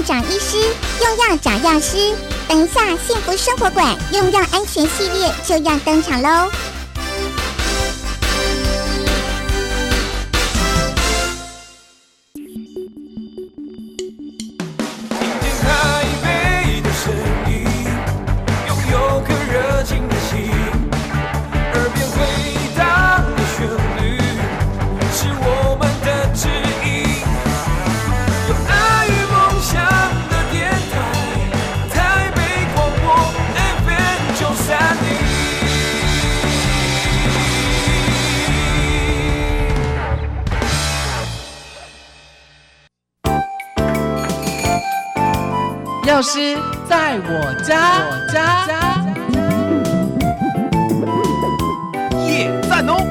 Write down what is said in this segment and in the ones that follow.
院长医师，用药找药师。等一下，幸福生活馆用药安全系列就要登场喽！ 药师在我家， 耶，赞哦！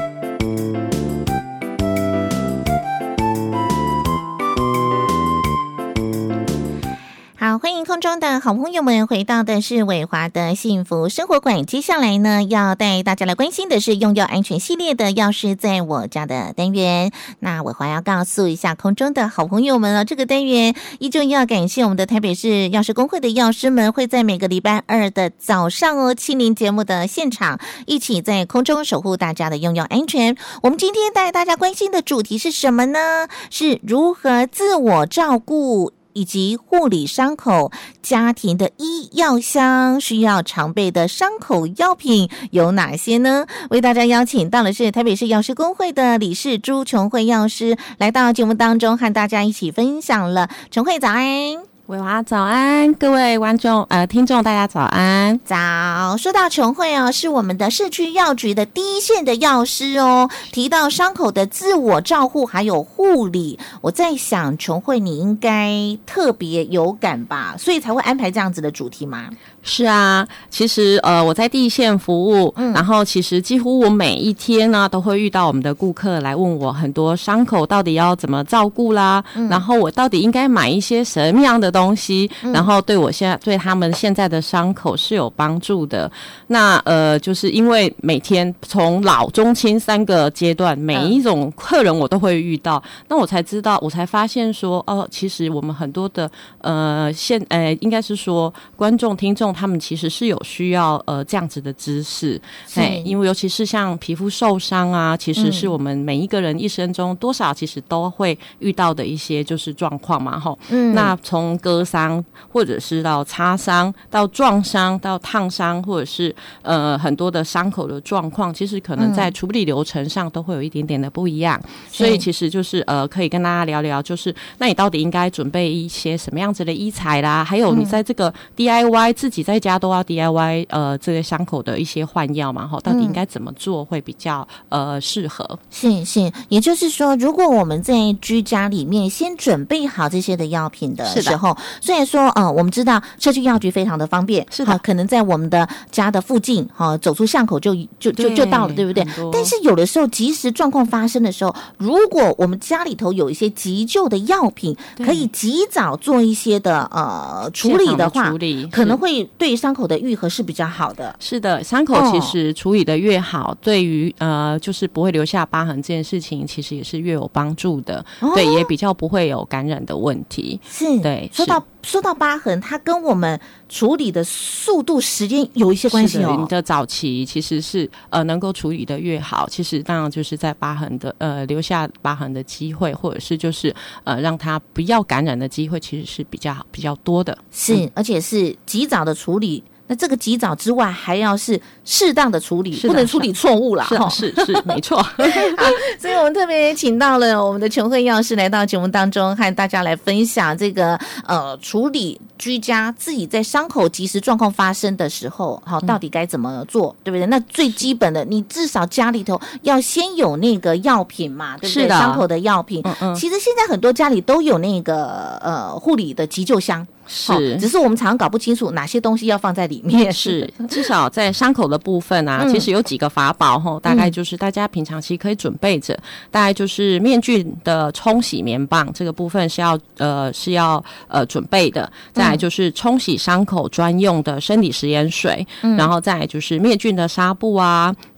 好，欢迎空中的好朋友们回到的是伟华的幸福生活馆。接下来呢，要带大家来关心的是用药安全系列的药师在我家的单元。那伟华要告诉一下空中的好朋友们这个单元依旧要感谢我们的台北市药师公会的药师们，会在每个礼拜二的早上亲临节目的现场，一起在空中守护大家的用药安全。我们今天带大家关心的主题是什么呢？是如何自我照顾以及护理伤口，家庭的医药箱需要常备的伤口药品有哪些呢？为大家邀请到的是台北市药师公会的理事朱琼慧药师，来到节目当中和大家一起分享了。琼慧早安。 伟华早安，各位听众大家早安。 早。说到琼慧是我们的社区药局的第一线的药师提到伤口的自我照护还有护理，我在想琼慧你应该特别有感吧，所以才会安排这样子的主题吗？ 是啊，其实我在第一线服务，然后其实几乎我每一天呢都会遇到我们的顾客来问我很多伤口到底要怎么照顾啦，然后我到底应该买一些什么样的东西，然后对他们现在的伤口是有帮助的。那就是因为每天从老中青三个阶段，每一种客人我都会遇到，那我才发现说其实我们很多的应该是说观众听众他们其实是有需要这样子的知识，因为尤其是像皮肤受伤啊，其实是我们每一个人一生中多少其实都会遇到的一些就是状况嘛那从割伤或者是到擦伤到撞伤到烫伤，或者是很多的伤口的状况，其实可能在处理流程上都会有一点点的不一样，所以其实就是可以跟大家聊聊，就是那你到底应该准备一些什么样子的医材啦，还有你在这个 DIY 自己在家都要 DIY 这个伤口的一些换药嘛到底应该怎么做会比较适合。 是，也就是说如果我们在居家里面先准备好这些的药品的时候，虽然说我们知道社区药局非常的方便，是的，可能在我们的家的附近走出巷口就到了，对不对？但是有的时候即时状况发生的时候，如果我们家里头有一些急救的药品可以及早做一些的处理的话，可能会对伤口的愈合是比较好的。 是的，伤口其实处理的越好，对于就是不会留下疤痕这件事情其实也是越有帮助的，对，也比较不会有感染的问题。 是，对，说到疤痕，它跟我们处理的速度时间有一些关系你的早期其实是能够处理的越好，其实当然就是在疤痕的留下疤痕的机会，或者是就是让它不要感染的机会其实是比较多的。 是，而且是及早的处理。那这个及早之外，还要是适当的处理，不能处理错误啦。 是没错。 所以我们特别请到了我们的琼慧药师来到节目当中，和大家来分享这个处理居家自己在伤口及时状况发生的时候，到底该怎么做，对不对？那最基本的，你至少家里头要先有那个药品嘛，对不对？伤口的药品，其实现在很多家里都有那个护理的急救箱。 是， 只是我们常常搞不清楚哪些东西要放在里面。 是，至少在伤口的部分啊，其实有几个法宝大概就是大家平常其实可以准备着，大概就是面菌的冲洗棉棒这个部分是要准备的，再来就是冲洗伤口专用的生理食盐水，然后再来就是灭菌的纱布啊，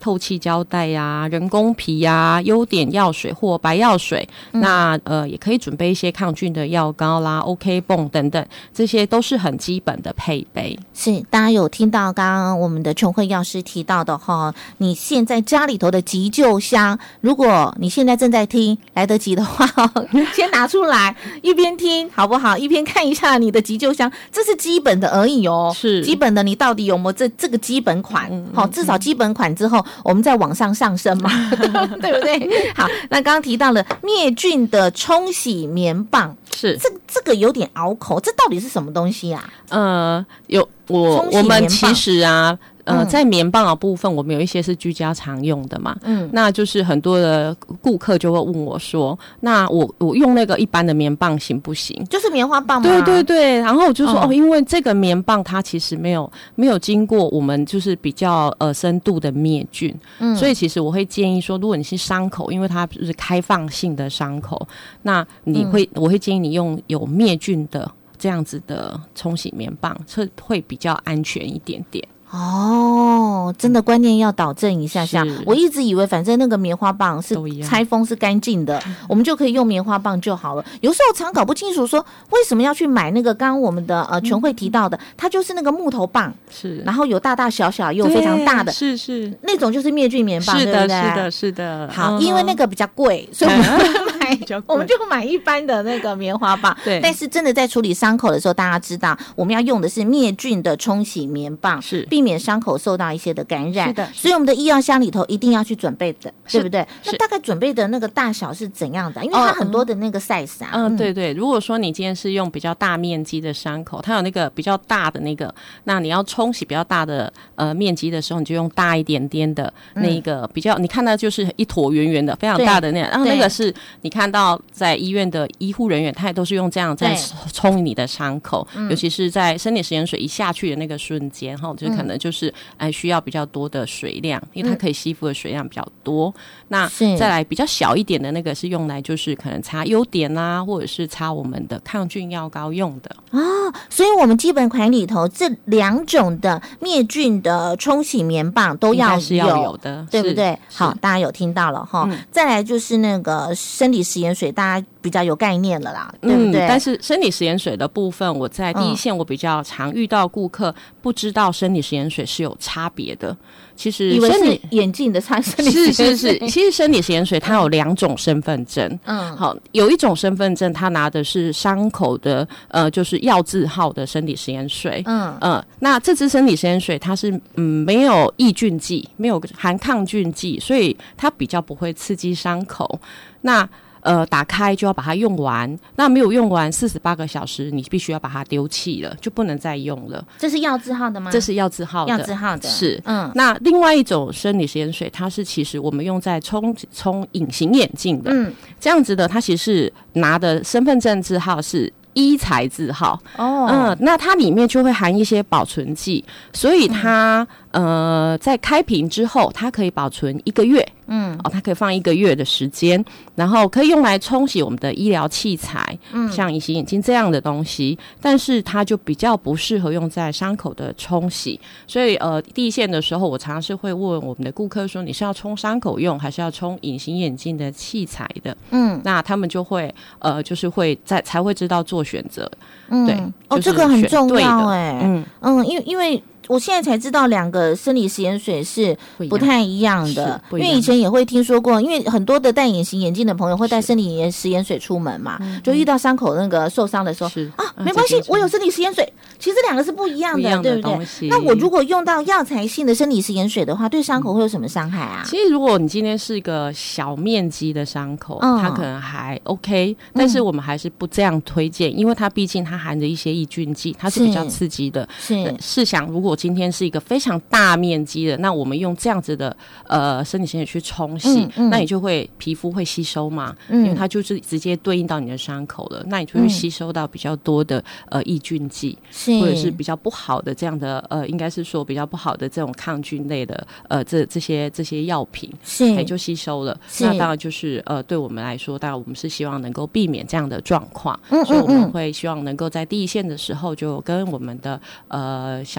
透气胶带啊、人工皮啊、优点药水或白药水，那也可以准备一些抗菌的药膏啦、OK 泵等等，这些都是很基本的配备。 是，大家有听到刚刚我们的琼慧药师提到的哈，你现在家里头的急救箱，如果你现在正在听，来得及的话，先拿出来，一边听好不好？一边看一下你的急救箱，这是基本的而已哦， 是基本的，你到底有没有这个基本款？好，至少基本款之后，我们再往上升嘛，对不对？好，那刚刚提到了灭菌的冲洗棉棒， 是这个有点拗口，这到底是什么东西啊？ 我们其实啊。在棉棒的部分，我们有一些是居家常用的嘛，那就是很多的顾客就会问我说，那我用那个一般的棉棒行不行？ 就是棉花棒吗？ 对对对，然后我就说因为这个棉棒它其实没有经过我们就是比较深度的灭菌，所以其实我会建议说，如果你是伤口，因为它是开放性的伤口，那我会建议你用有灭菌的这样子的冲洗棉棒，这会比较安全一点点。 哦，真的观念要导正一下下。我一直以为反正那个棉花棒是拆封是干净的，我们就可以用棉花棒就好了。有时候常搞不清楚说为什么要去买那个刚刚我们的琼慧提到的，它就是那个木头棒，是，然后有大大小小又非常大的，是那种就是灭菌棉棒， 是的， 对不对？ 是的，是的。 好，因为那个比较贵，所以我们就买一般的那个棉花棒。对，但是真的在处理伤口的时候，大家知道我们要用的是灭菌的冲洗棉棒，是避免伤口受到一些的感染。是的，所以我们的医药箱里头一定要去准备的，对不对？那大概准备的那个大小是怎样的？因为它很多的那个 size 啊。 对对。如果说你今天是用比较大面积的伤口，它有那个比较大的那个，那你要冲洗比较大的面积的时候，你就用大一点点的那个比较，你看到就是一坨圆圆的非常大的那样，然后那个是你看到在医院的医护人员，他也都是用这样在冲你的伤口，尤其是在生理食盐水一下去的那个瞬间，就可能就是需要比较多的水量，因为它可以吸附的水量比较多。那再来比较小一点的那个是用来就是可能擦优点啊，或者是擦我们的抗菌药膏用的所以我们基本款里头这两种的灭菌的冲洗棉棒都要有的，对不对？好，大家有听到了哈。再来就是那个生理食盐水，大家比较有概念了啦，对不对？ 但是生理食盐水的部分，我在第一线我比较常遇到顾客不知道生理食盐水是有差别的。其实以为是眼镜的擦生理食盐水， 是。其实生理食盐水它有两种身份证，好，有一种身份证它拿的是伤口的就是药字号的生理食盐水，那这支生理食盐水它是没有抑菌剂，没有含抗菌剂，所以它比较不会刺激伤口。那打开就要把它用完，那没有用完48个小时，你必须要把它丢弃了，就不能再用了。 这是药字号的吗？ 这是药字号的， 药字号的是。那另外一种生理食盐水，它是其实我们用在冲隐形眼镜的，这样子的，它其实是拿的身份证字号是医材字号那它里面就会含一些保存剂，所以它在开瓶之后，它可以保存1个月，它可以放1个月的时间，然后可以用来冲洗我们的医疗器材，像隐形眼镜这样的东西，但是它就比较不适合用在伤口的冲洗，所以第一线的时候，我常常是会问我们的顾客说，你是要冲伤口用，还是要冲隐形眼镜的器材的？那他们就会就是会才会知道做选择，对， 这个很重要因为我现在才知道两个生理食盐水是不太一样的，因为以前也会听说过，因为很多的戴隐形眼镜的朋友会带生理食盐水出门嘛，就遇到伤口那个受伤的时候没关系，我有生理食盐水，其实两个是不一样的，对不对？那我如果用到药材性的生理食盐水的话，对伤口会有什么伤害啊？ 其实如果你今天是一个小面积的伤口，它可能还 OK，但是我们还是不这样推荐，因为它毕竟它含着一些抑菌剂，它是比较刺激的。试想如果今天是一个非常大面积的，那我们用这样子的生理食盐水去冲洗，那你就会皮肤会吸收嘛，因为它就是直接对应到你的伤口了，那你就会吸收到比较多的抑菌剂，或者是比较不好的这样的应该是说比较不好的这种抗菌类的这些药品，也就吸收了。那当然就是对我们来说，当然我们是希望能够避免这样的状况，所以我们会希望能够在第一线的时候就跟我们的消费者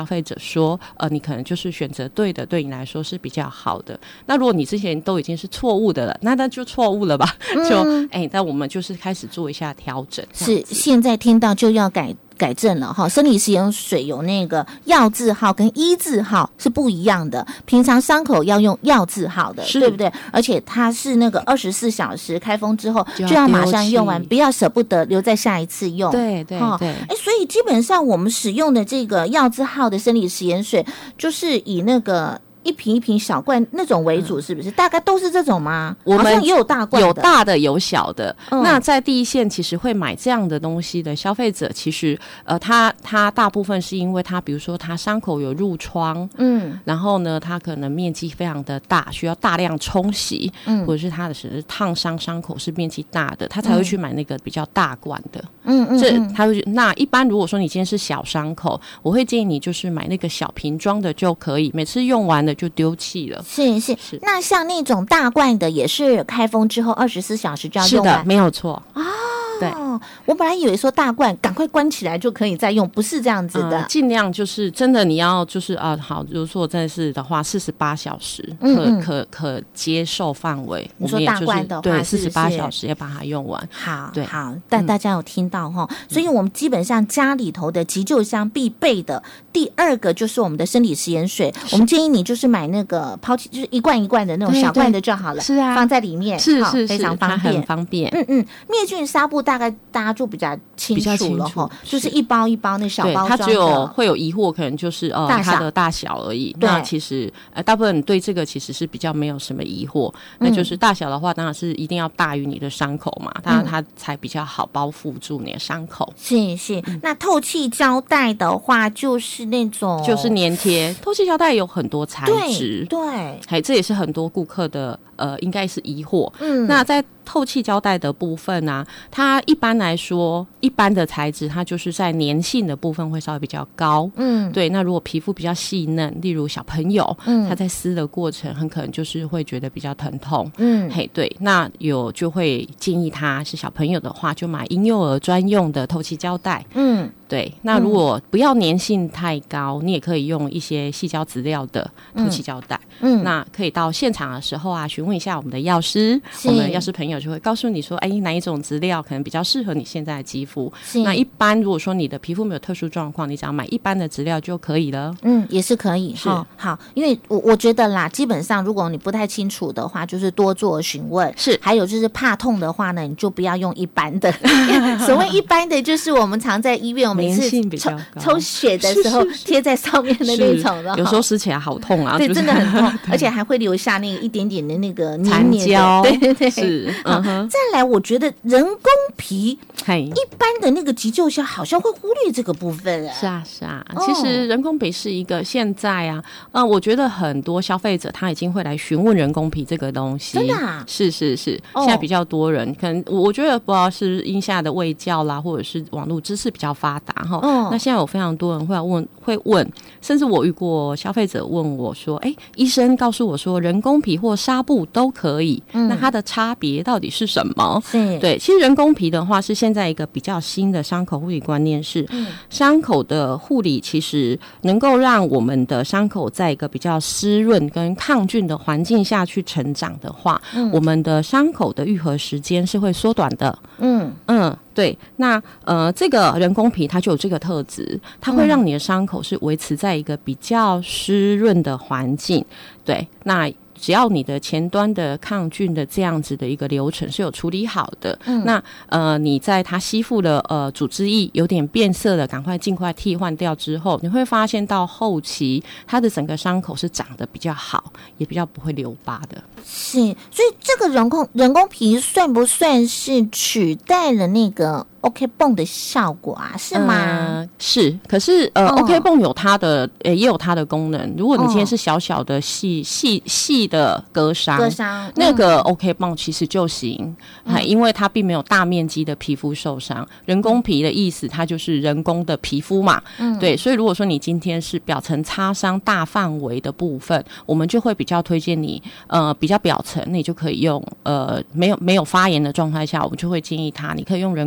说你可能就是选择对的，对你来说是比较好的。那如果你之前都已经是错误的了，那就错误了吧，但我们就是开始做一下调整。 是现在听到就要改正了哈，生理食盐水有那个药字号跟医字号是不一样的，平常伤口要用药字号的，对不对？而且它是那个24小时开封之后就要马上用完，不要舍不得留在下一次用。 对对对， 所以基本上我们使用的这个药字号的生理食盐水，就是以那个一瓶一瓶小罐那种为主，是不是？大概都是这种吗？ 我们好像也有大罐的， 有大的有小的。那在第一线，其实会买这样的东西的消费者，其实他大部分是因为他比如说他伤口有褥疮，然后呢，他可能面积非常的大，需要大量冲洗，或者是他的是烫伤口是面积大的，他才会去买那个比较大罐的。他会那一般如果说你今天是小伤口，我会建议你就是买那个小瓶装的就可以，每次用完了就丢弃了。是。 那像那种大罐的也是开封之后24小时就要用完？ 是的，没有错。对， 我本来以为说大罐赶快关起来就可以再用，不是这样子的。 尽量就是真的你要就是好，如果说真的是的话48小时可接受范围。 你说大罐的话， 对，48小时要把它用完。 好，但大家有听到齁，所以我们基本上家里头的急救箱必备的第二个就是我们的生理食盐水，我们建议你就是买那个抛弃，就是一罐一罐的那种小罐的就好了， 是啊， 放在里面是非常方便， 它很方便。 灭菌纱布大概大家就比较清楚了齁，就是一包一包那小包装的， 它只有会有疑惑，可能就是它的大小而已。那其实大部分对这个其实是比较没有什么疑惑，那就是大小的话，当然是一定要大于你的伤口嘛，当然它才比较好包覆住你的伤口。 是。那透气胶带的话，就是那种就是粘贴，透气胶带有很多材质， 对， 这也是很多顾客的应该是疑惑。那在透气胶带的部分啊，它一般来说，一般的材质它就是在粘性的部分会稍微比较高。对。那如果皮肤比较细嫩，例如小朋友，他在撕的过程很可能就是会觉得比较疼痛。对。那就会建议他是小朋友的话，就买婴幼儿专用的透气胶带。对。那如果不要粘性太高，你也可以用一些矽胶质料的透气胶带。那可以到现场的时候啊，询问一下我们的药师，我们的药师朋友就会告诉你说，哪一种质料可能比较适合你现在的肌肤。那一般如果说你的皮肤没有特殊状况，你只要买一般的质料就可以了。 也是可以。好，因为我觉得啦，基本上如果你不太清楚的话，就是多做询问。 是。 还有就是怕痛的话呢，你就不要用一般的。所谓一般的，就是我们常在医院，我们每次抽血的时候贴在上面的那种的， 有时候撕起来好痛啊。 对，真的很痛，而且还会留下那个一点点的那个残胶。 对。 是。 再来，我觉得人工皮一般的那个急救箱好像会忽略这个部分。 是啊。其实人工皮是一个现在我觉得很多消费者他已经会来询问人工皮这个东西。 真的啊？ 是。现在比较多人，可能我觉得不知道是因下的卫教啦，或者是网络知识比较发达那现在有非常多人会问，甚至我遇过消费者问我说，医生告诉我说人工皮或纱布都可以，那它的差别到底是什么？对，其实人工皮的话是现在一个比较新的伤口护理观念，是伤口的护理其实能够让我们的伤口在一个比较湿润跟抗菌的环境下去成长的话，我们的伤口的愈合时间是会缩短的。对。那这个人工皮它就有这个特质，它会让你的伤口是维持在一个比较湿润的环境。对。那只要你的前端的抗菌的这样子的一个流程是有处理好的，那你在它吸附的组织液有点变色了，赶快尽快替换掉之后，你会发现到后期它的整个伤口是长得比较好，也比较不会留疤的。 是。所以这个人工皮算不算是取代了那个OK 泵的效果啊？是吗？ 是。可是OK 泵有它的也有它的功能。如果你今天是小小的细的割伤，那个 OK 泵其实就行，因为它并没有大面积的皮肤受伤。人工皮的意思它就是人工的皮肤嘛。对。所以如果说你今天是表层擦伤大范围的部分，我们就会比较推荐你比较表层你就可以用没有发炎的状态下，我们就会建议你可以用人工皮。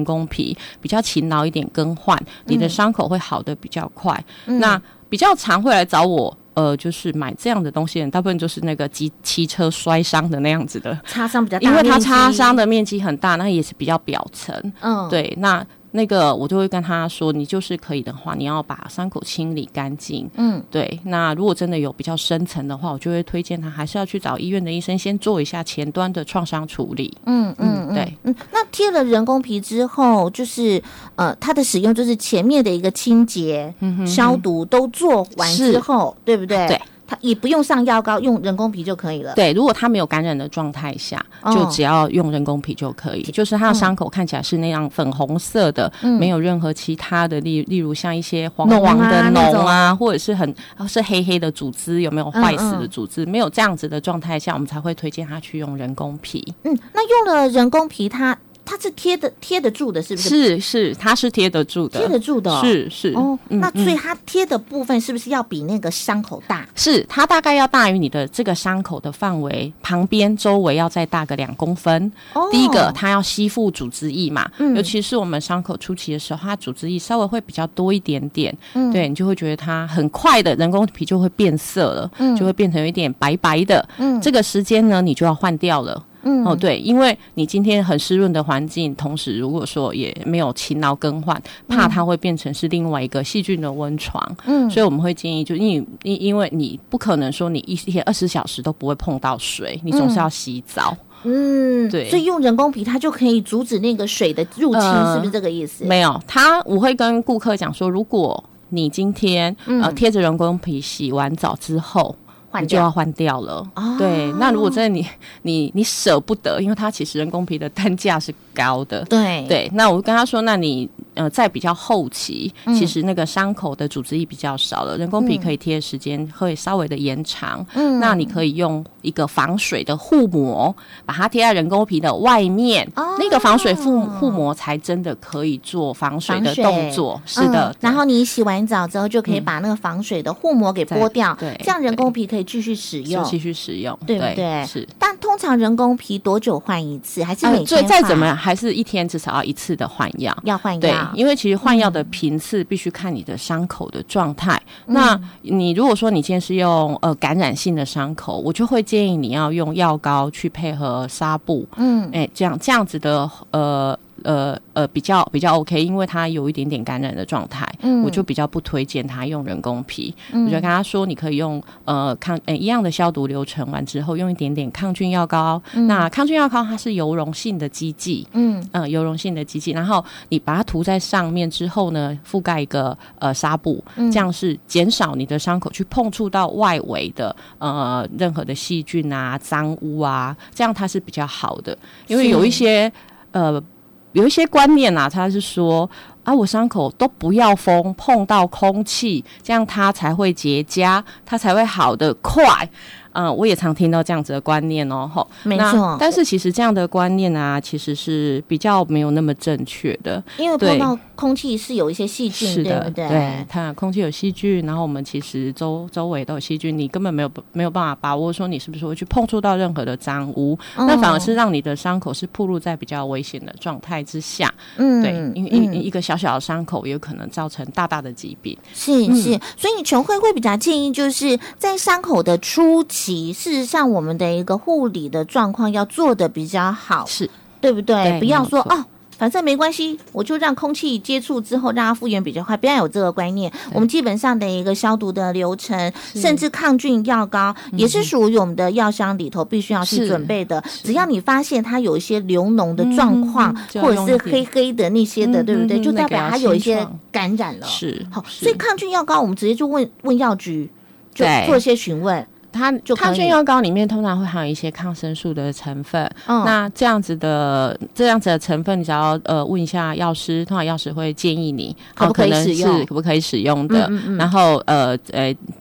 理，比较勤劳一点更换，你的伤口会好的比较快。那比较常会来找我。就是买这样的东西的人，大部分就是那个骑车摔伤的那样子的， 擦伤比较大， 因为它擦伤的面积很大，那也是比较表层。对，那个我就会跟他说，你就是可以的话，你要把伤口清理干净。对。那如果真的有比较深层的话，我就会推荐他还是要去找医院的医生先做一下前端的创伤处理。对。 那贴了人工皮之后，就是它的使用就是前面的一个清洁、消毒都做完之后，对不对？ 对。 它也不用上药膏，用人工皮就可以了。 对，如果它没有感染的状态下，就只要用人工皮就可以。就是它的伤口看起来是那样粉红色的，没有任何其他的例如像一些黄黄的脓啊，或者是黑黑的组织，有没有坏死的组织？没有这样子的状态下，我们才会推荐他去用人工皮。 那用了人工皮，它是贴得住的，是不是？ 是，它是贴得住的， 贴得住的哦。 是那所以它贴的部分是不是要比那个伤口大？ 是，它大概要大于你的这个伤口的范围，旁边周围要再大个2公分。第一个，它要吸附组织液嘛，尤其是我们伤口初期的时候，它组织液稍微会比较多一点点。对，你就会觉得它很快的人工皮就会变色了，就会变成有一点白白的。这个时间呢，你就要换掉了。对，因为你今天很湿润的环境，同时如果说也没有勤劳更换，怕它会变成是另外一个细菌的温床。所以我们会建议，就因为你不可能说你一天20小时都不会碰到水，你总是要洗澡。对， 所以用人工皮它就可以阻止那个水的入侵，是不是这个意思？ 没有，我会跟顾客讲说，如果你今天贴着人工皮洗完澡之后，你就要换掉了。对，那如果真的你舍不得，因为它其实人工皮的单价是高的。对，那我跟他说，那你在比较后期，其实那个伤口的组织液比较少了，人工皮可以贴的时间会稍微的延长。那你可以用一个防水的护膜，把它贴在人工皮的外面，那个防水护膜才真的可以做防水的动作。是的。 然后你洗完澡之后，就可以把那个防水的护膜给剥掉， 对， 这样人工皮可以继续使用，对不对？ 是。 但通常人工皮多久换一次？还是每天换？ 再怎么样，还是一天至少要1次的换药。 要换药， 对，因为其实换药的频次必须看你的伤口的状态。那你如果说你今天是用感染性的伤口，我就会建议你要用药膏去配合纱布。这样子的比较 OK， 因为它有一点点感染的状态，我就比较不推荐他用人工皮。我就跟他说，你可以用一样的消毒流程完之后，用一点点抗菌药膏。那抗菌药膏它是油溶性的基剂，油溶性的基剂，然后你把它涂在上面之后呢，覆盖一个纱布，这样是减少你的伤口去碰触到外围的任何的细菌啊、脏污啊，这样它是比较好的。因为有一些观念啊，他是说我伤口都不要风，碰到空气，这样它才会结痂，它才会好得快。我也常听到这样子的观念哦， 没错。 但是其实这样的观念啊，其实是比较没有那么正确的， 因为碰到空气是有一些细菌， 是的， 对不对？ 对，它空气有细菌，然后我们其实周围都有细菌，你根本没有办法把握说你是不是会去碰触到任何的脏污，那反而是让你的伤口是暴露在比较危险的状态之下。对，因为一个小小的伤口也有可能造成大大的疾病。 是，所以全会比较建议就是在伤口的初期，事实上我们的一个护理的状况要做的比较好， 是对不对？不要说反正没关系，我就让空气接触之后让它复原比较快，不要有这个观念。我们基本上的一个消毒的流程，甚至抗菌药膏也是属于我们的药箱里头必须要去准备的。只要你发现它有一些流脓的状况，或者是黑黑的那些的，对不对？就代表它有一些感染了。 是， 好，所以抗菌药膏我们直接就问药局，就做一些询问。 抗菌药膏里面通常会含有一些抗生素的成分，那这样子的成分，你只要问一下药师，通常药师会建议你可不可以使用， 可不可以使用的，然后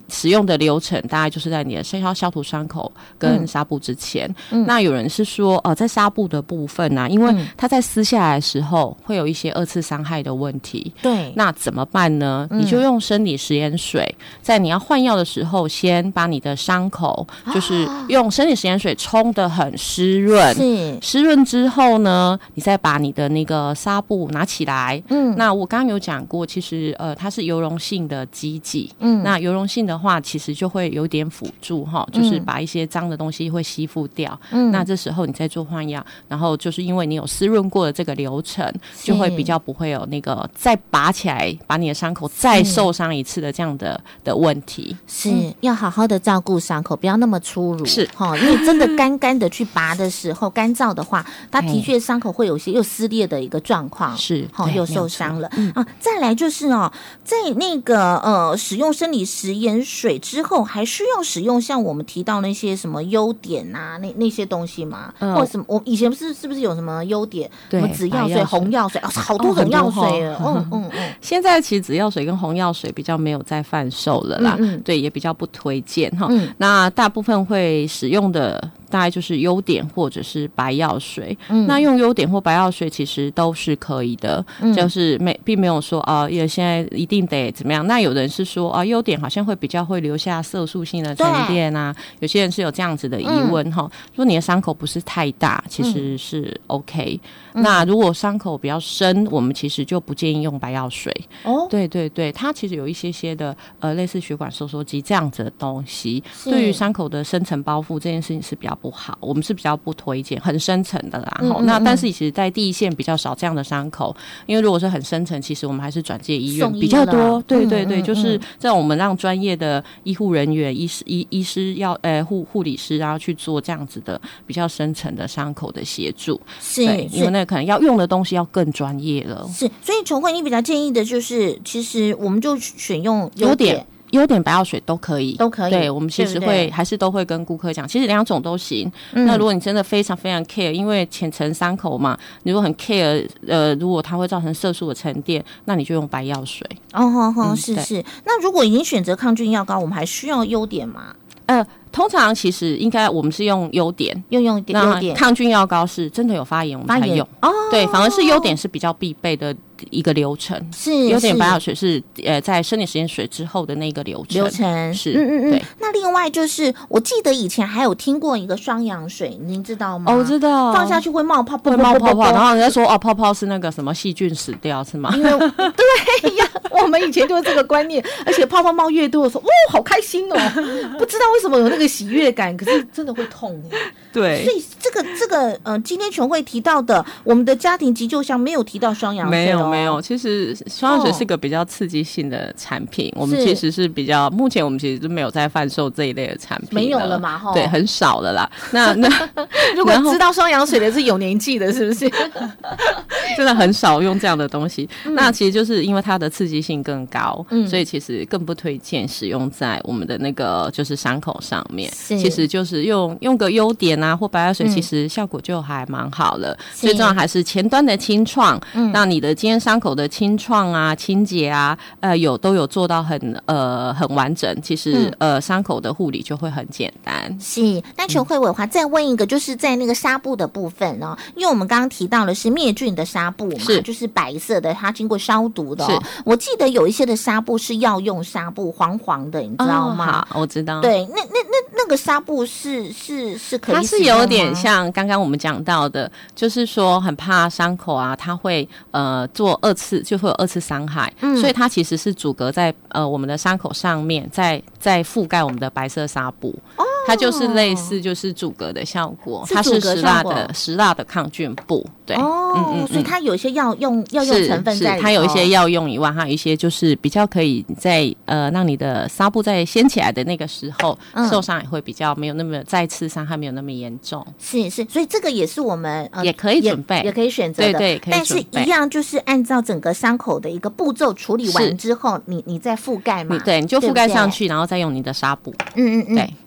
使用的流程大概就是在你的消毒伤口跟纱布之前。那有人是说在纱布的部分啊，因为它在撕下来的时候会有一些二次伤害的问题。 对， 那怎么办呢？你就用生理食盐水，在你要换药的时候，先把你的伤口就是用生理食盐水冲得很湿润，湿润之后呢，你再把你的那个纱布拿起来。那我刚刚有讲过，其实它是油溶性的基剂。那油溶性的话，其实就会有点辅助哈，就是把一些脏的东西会吸附掉。那这时候你再做换药，然后就是因为你有湿润过的这个流程，就会比较不会有那个再拔起来把你的伤口再受伤一次的这样的问题。 是要好好的照顾伤口，不要那么粗鲁。 是因为真的干干的去拔的时候，干燥的话，它的确伤口会有些又撕裂的一个状况。 是又受伤了。再来就是在那个使用生理食盐水之后，还需要使用像我们提到那些什么优点啊，那些东西吗？或者什么？我以前是不是有什么优点？什么紫药水、红药水？好多种药水。 现在其实紫药水跟红药水比较没有在贩售了啦。对，也比较不推荐哈。那大部分会使用的大概就是优点或者是白药水。那用优点或白药水其实都是可以的。就是并没有说也现在一定得怎么样。那有人是说优点好像会比较会留下色素性的沉淀啊，有些人是有这样子的疑问哈。如果你的伤口不是太大，其实是 OK。那如果伤口比较深，我们其实就不建议用白药水。对对对，它其实有一些的类似血管收缩机这样子的东西，对于伤口的深层包覆这件事情是比较不好，我们是比较不推荐很深层的啦。那但是其实在第一线比较少这样的伤口，因为如果是很深层，其实我们还是转介医院比较多。对对对，就是这种我们让专业的医护人员、医师要护理师然后去做这样子的比较深层的伤口的协助。对，因为那可能要用的东西要更专业了。 是，所以琼慧你比较建议的就是，其实我们就选用优点白药水都可以。对，我们其实对还是都会跟顾客讲，其实两种都行。那如果你真的非常非常 care， 因为浅层伤口嘛，你如果很 care， 如果它会造成色素的沉淀，那你就用白药水。 是。那如果已经选择抗菌药膏，我们还需要优点吗？ 通常其实应该我们是用优点， 优点。 抗菌药膏是真的有发炎我们才用。对，反而是优点是比较必备的一个流程。 是优点白药水是在生理食盐水之后的那个流程。是。对。 那另外就是我记得以前还有听过一个双氧水，您知道吗？ 我知道， 放下去会冒泡， 然后人家说泡泡是那个什么细菌死掉是吗？ 因为对呀，我们以前就是这个观念，而且泡泡冒越多的时候，好开心哦！不知道为什么有那个喜悦感，可是真的会痛。 对， 所以这个今天琼慧提到的我们的家庭急救箱没有提到双氧水。 没有，其实双氧水是个比较刺激性的产品，我们其实是比较目前我们其实都没有在贩售这一类的产品， 没有了嘛？ 对，很少了啦。那如果知道双氧水的是有年纪的，是不是？ 真的很少用这样的东西。那其实就是因为它的刺激性更高，所以其实更不推荐使用在我们的那个就是伤口上面。其实就是用个优点啊或白药水，其实效果就还蛮好了。最重要还是前端的清创，那你的今天伤口的清创啊、清洁啊，都有做到很完整。其实伤口的护理就会很简单。 是。那琼慧伟华再问一个，就是在那个纱布的部分哦，因为我们刚刚提到的是灭菌的纱布嘛，就是白色的，它经过消毒的。我记得有一些的纱布是药用纱布，黄黄的，你知道吗？ 好，我知道。 对，那个纱布是可以， 它是有点像刚刚我们讲到的，就是说很怕伤口啊，它会做二次，就会有二次伤害，所以它其实是阻隔在我们的伤口上面，再覆盖我们的白色纱布。它就是类似就是阻隔的效果，它是石蜡的抗菌布。对， 所以它有一些药用成分在里头。 它有一些药用以外，还有一些就是比较可以在让你的纱布在掀起来的那个时候，受伤也会比较没有那么再次伤害没有那么严重。 是，所以这个也是我们也可以准备， 也可以选择的。 对，可以准备。 但是一样就是按照整个伤口的一个步骤处理完之后，你再覆盖嘛？ 对，你就覆盖上去，然后再用你的纱布。 对。那又有一个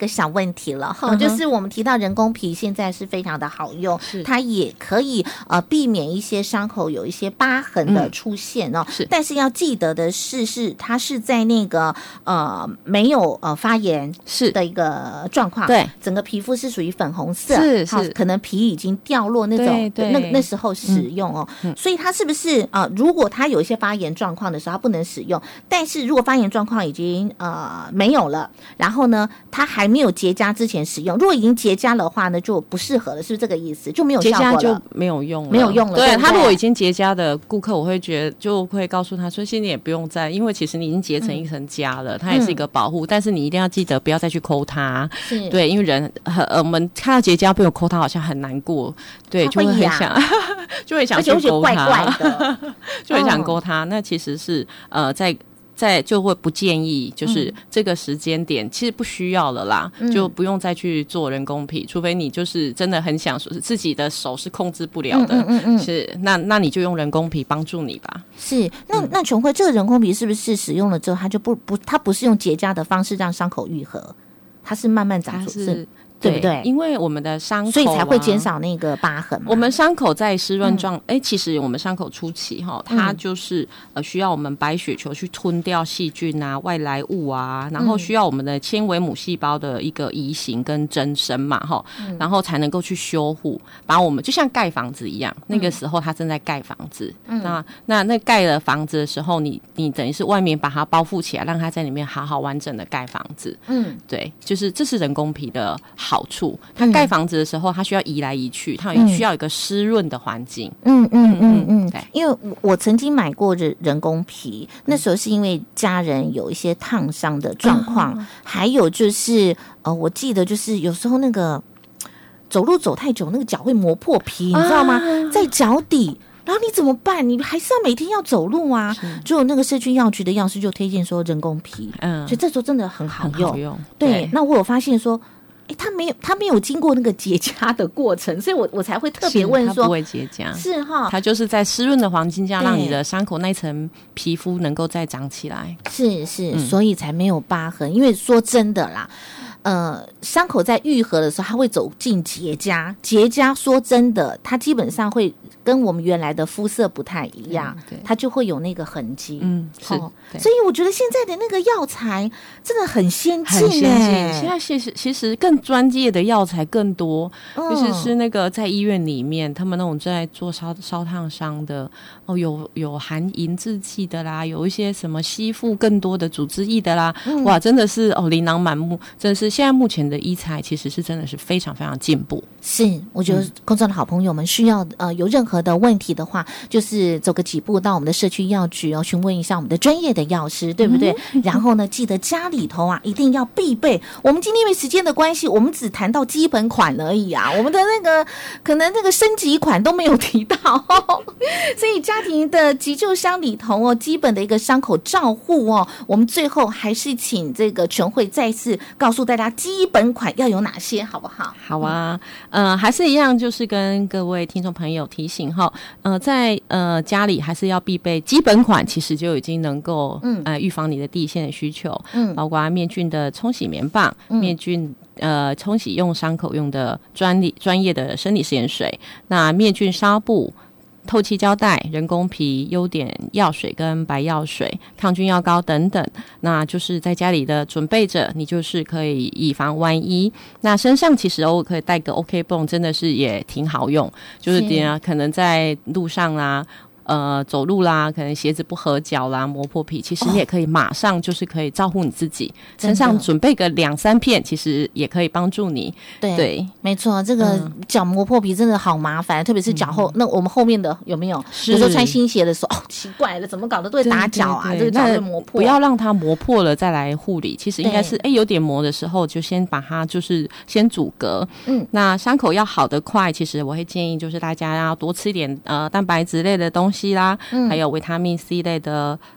个小问题了哈，就是我们提到人工皮现在是非常的好用，它也可以避免一些伤口有一些疤痕的出现哦。但是要记得的是它是在那个没有发炎的一个状况，对，整个皮肤是属于粉红色，是可能皮已经掉落那种，那时候使用哦。所以它是不是如果它有一些发炎状况的时候，它不能使用？但是如果发炎状况已经没有了，然后呢，它还没有结痂之前使用，如果已经结痂的话呢，就不适合了，是不是这个意思？就没有效果了， 结痂就没有用了， 没有用了。 对，他如果已经结痂的顾客，我会觉得就会告诉他说，现在也不用再，因为其实你已经结成一层痂了，它也是一个保护，但是你一定要记得不要再去抠它。对，因为人我们看到结痂不有抠它，好像很难过，对，就会很想就会想去勾它， 怪怪的就很想勾它。那其实是在就会不建议，就是这个时间点其实不需要了啦，就不用再去做人工皮，除非你就是真的很想自己的手是控制不了的，是那你就用人工皮帮助你吧。 是，那琼慧，这个人工皮是不是使用了之后，它就它不是用结痂的方式让伤口愈合，它是慢慢长出，对不对？ 因为我们的伤口， 所以才会减少那个疤痕嘛。 我们伤口在湿润状，其实我们伤口初期它就是需要我们白血球去吞掉细菌啊、外来物啊，然后需要我们的纤维母细胞的一个移行跟增生嘛，然后才能够去修护，把我们就像盖房子一样，那个时候它正在盖房子，那盖了房子的时候，你等于是外面把它包覆起来，让它在里面好好完整的盖房子。对，就是这是人工皮的好处，它盖房子的时候，它需要移来移去，它需要一个湿润的环境。 对，因为我曾经买过人工皮，那时候是因为家人有一些烫伤的状况，还有就是我记得就是有时候那个走路走太久，那个脚会磨破皮，你知道吗？在脚底。然后你怎么办？你还是要每天要走路啊！就那个社区药局的药师就推荐说人工皮，所以这时候真的很好用。对，那我有发现说，它没有经过那个结痂的过程，所以我才会特别问说， 它不会结痂， 是哈， 它就是在湿润的环境下，让你的伤口那层皮肤能够再长起来。 是，所以才没有疤痕。因为说真的啦。伤口在愈合的时候，它会走进结痂。结痂说真的，它基本上会跟我们原来的肤色不太一样，它就会有那个痕迹。所以我觉得现在的那个药材真的很先进，很先进。 现在其实更专业的药材更多，尤其是那个在医院里面，他们那种在做烧烫伤的，有含银制剂的啦，有一些什么吸附更多的组织液的啦，哇，真的是琳琅满目，真的是。现在目前的医材其实是真的是非常非常进步。 是，我觉得空中的好朋友们需要有任何的问题的话，就是走个几步到我们的社区药局询问一下我们的专业的药师，对不对？然后呢，记得家里头一定要必备。我们今天因为时间的关系，我们只谈到基本款而已啊，我们的那个可能那个升级款都没有提到，所以家庭的急救箱里头基本的一个伤口照护我们最后还是请这个全会再次告诉大家基本款要有哪些，好不好？ 好啊，还是一样，就是跟各位听众朋友提醒在家里还是要必备基本款，其实就已经能够预防你的第一线的需求，包括灭菌的冲洗棉棒，灭菌冲洗用伤口用的专业的生理食盐水，那灭菌纱布。透气胶带、人工皮、优点药水跟白药水、抗菌药膏等等，那就是在家里的准备着，你就是可以以防万一。那身上其实偶尔可以带个 OK 绷，真的是也挺好用，就是可能在路上啊。走路啦，可能鞋子不合脚啦，磨破皮，其实你也可以马上就是可以照顾你自己，身上准备个2-3片，其实也可以帮助你。对， 没错，这个脚磨破皮真的好麻烦，特别是脚后，那我们后面的有没有？有时候穿新鞋的时候，奇怪了，怎么搞得都会打脚啊？这个脚会磨破， 不要让它磨破了再来护理。其实应该是有点磨的时候，就先把它就是先阻隔。那伤口要好得快，其实我会建议就是大家要多吃一点蛋白质类的东西啦，还有维他命 C 类的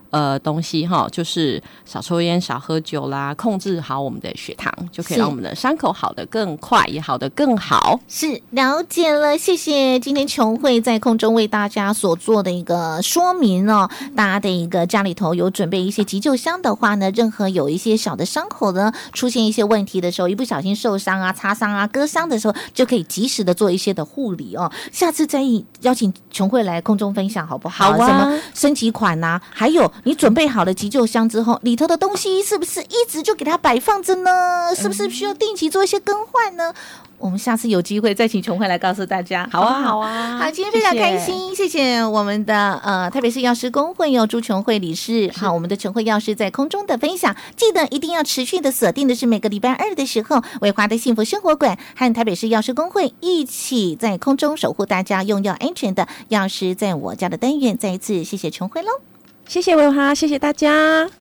东西哈，就是少抽烟、少喝酒啦，控制好我们的血糖，就可以让我们的伤口好得更快，也好得更好。 是，了解了，谢谢今天琼慧在空中为大家所做的一个说明哦。大家的一个家里头有准备一些急救箱的话呢，任何有一些小的伤口呢出现一些问题的时候，一不小心受伤啊、擦伤啊、割伤的时候，就可以及时的做一些的护理哦。下次再邀请琼慧来空中分享好不好？ 好啊， 什么升级款啊，还有你准备好了急救箱之后，里头的东西是不是一直就给它摆放着呢？是不是需要定期做一些更换呢？我们下次有机会再请琼慧来告诉大家。 好啊，好啊， 好，今天非常开心，谢谢我们的台北市药师公会朱琼慧理事，好，我们的琼慧药师在空中的分享，记得一定要持续的锁定的是每个礼拜二的时候，伟华的幸福生活馆和台北市药师公会一起在空中守护大家用药安全的药师在我家的单元，再一次谢谢琼慧喽， 谢谢伟华，谢谢大家。